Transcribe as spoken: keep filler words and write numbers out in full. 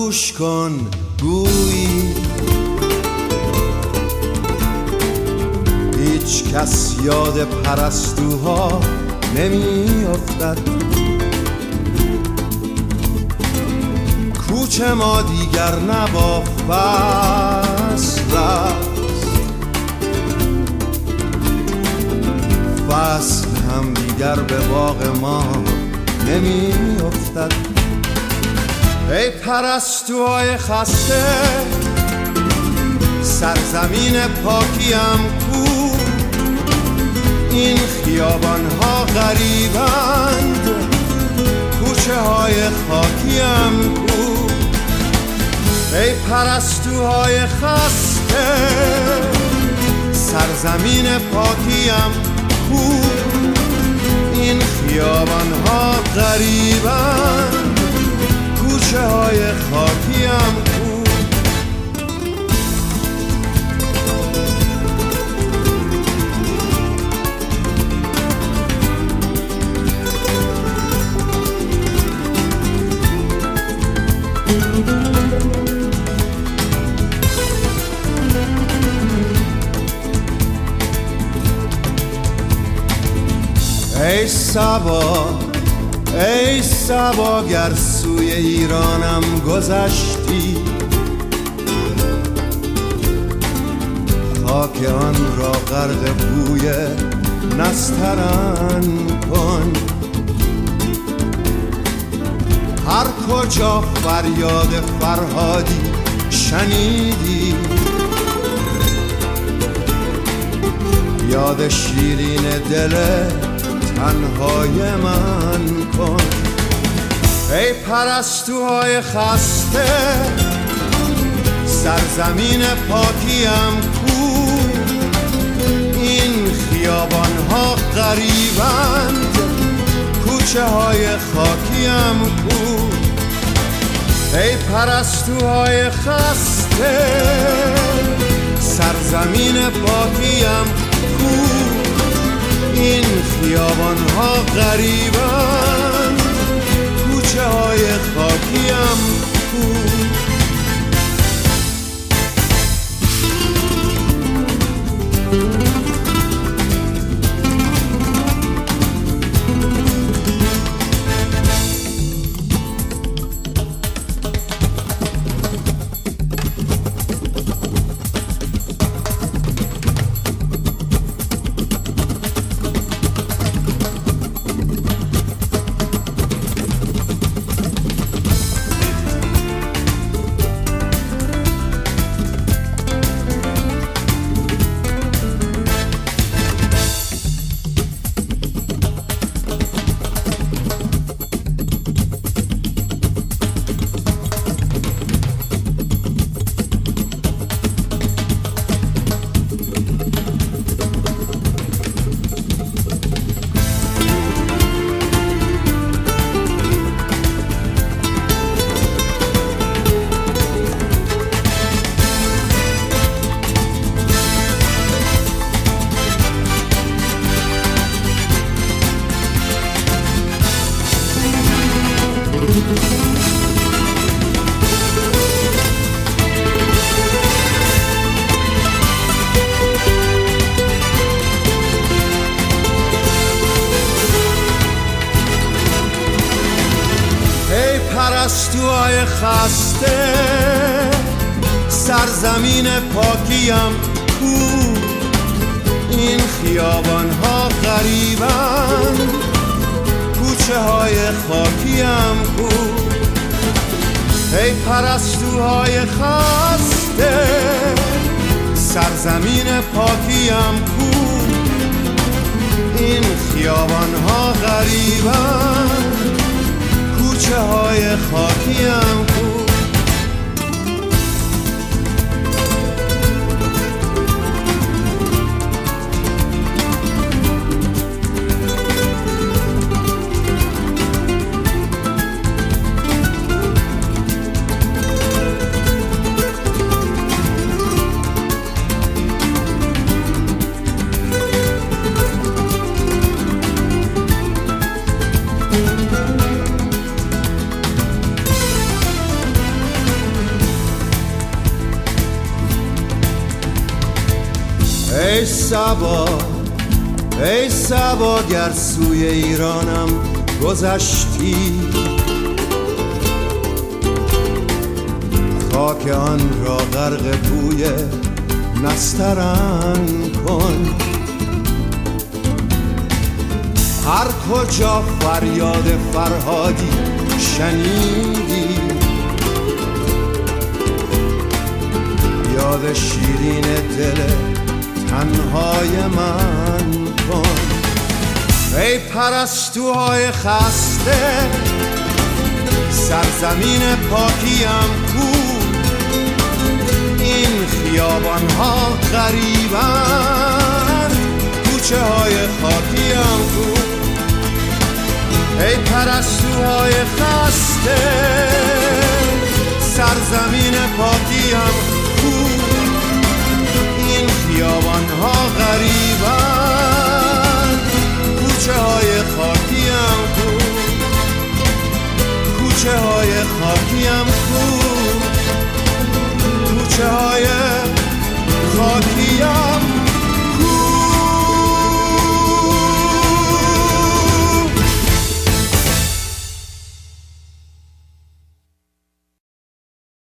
گوش کن گویی هیچ کس یاد پرستوها نمی افتد. کوچه ما دیگر نبا فصل است، فصل هم دیگر به باغ ما نمی افتد. ای پرستوهای خسته سرزمین پاکیم کو، این خیابان ها غریبند کوچه های خاکیم کو. ای پرستوهای خسته سرزمین پاکیم کو، این خیابان ها غریبند کوچه های خاکیم کو. ای صبا ای صبا گر سوی ایرانم گذشتی، خاک آن را غرق بوی نسترن کن. هر کجا فریاد فرهادی شنیدی، یاد شیرین دل تنهای من کن. ای پرستوهای خسته سرزمین پاکیم کو، این خیابان ها غریبند کوچه های خاکیم کو. ای پرستوهای خسته سرزمین پاکیم کو، این خیابان ها غریبند کوچه های خاکیم کو. پرستوهای خسته سرزمین پاکیم کو، این خیابان ها غریبند کوچه های خاکیم کو. ای پرستوهای خسته سرزمین پاکیم کو، این خیابان ها غریبند کوچه های خاکیم کو. ای صبا ای صبا گر سوی ایرانم گذشتی، خاک آن را غرق بوی نسترن کن. هر کجا فریاد فرهادی شنیدی، یاد شیرین دل تنهای من کن. ای پرستوهای خسته سرزمین پاکیم کو، این خیابان ها غریبند کوچه های خاکیم کو. ای پرستوهای خسته سرزمین پاکیم کو، این خیابان ها غریبند